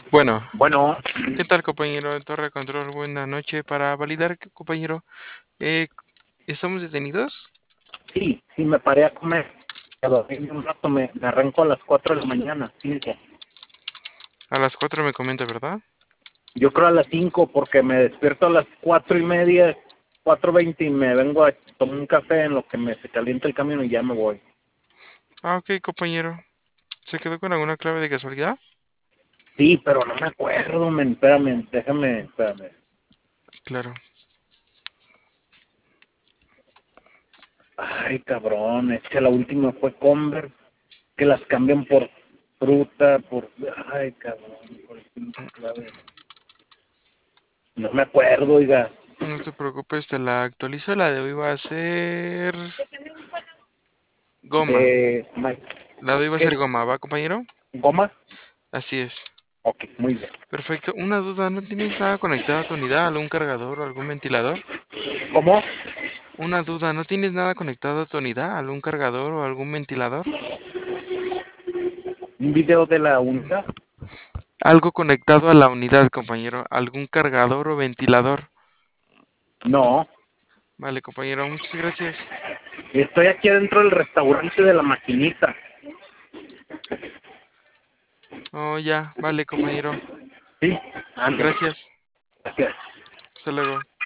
Bueno, Bueno, ¿qué tal, compañero de Torre Control? Buena noche. Para validar, compañero, eh, ¿estamos detenidos? sí, me paré a comer. A dormir un rato, me arranco a las 4 de la mañana, 5. A las 4 me comenta, ¿verdad? Yo creo a las 5 porque me despierto a las 4:30, 4:20 y me vengo a tomar un café en lo que se calienta el camión y ya me voy. Ah, ok, compañero. ¿Se quedó con alguna clave de casualidad? Sí, pero no me acuerdo, espérame, espérame. Claro. Ay, cabrón, es que la última fue Converse, que las cambian por fruta, Ay, cabrón, por clave. No me acuerdo, oiga. No te preocupes, te la actualizo. La de hoy va a ser goma. De... La de hoy va a ¿Qué? ser goma, ¿va, compañero? ¿Goma? Así es. Ok, muy bien. Perfecto. Una duda, ¿no tienes nada conectado a tu unidad? ¿Algún cargador o algún ventilador? ¿Cómo? Una duda, ¿no tienes nada conectado a tu unidad? ¿Algún cargador o algún ventilador? ¿Un video de la unidad? Algo conectado a la unidad, compañero. ¿Algún cargador o ventilador? No. Vale, compañero, muchas gracias. Estoy aquí adentro del restaurante de la maquinita. Oh, ya, vale, compañero. Sí, ande. Gracias. Gracias. Hasta luego.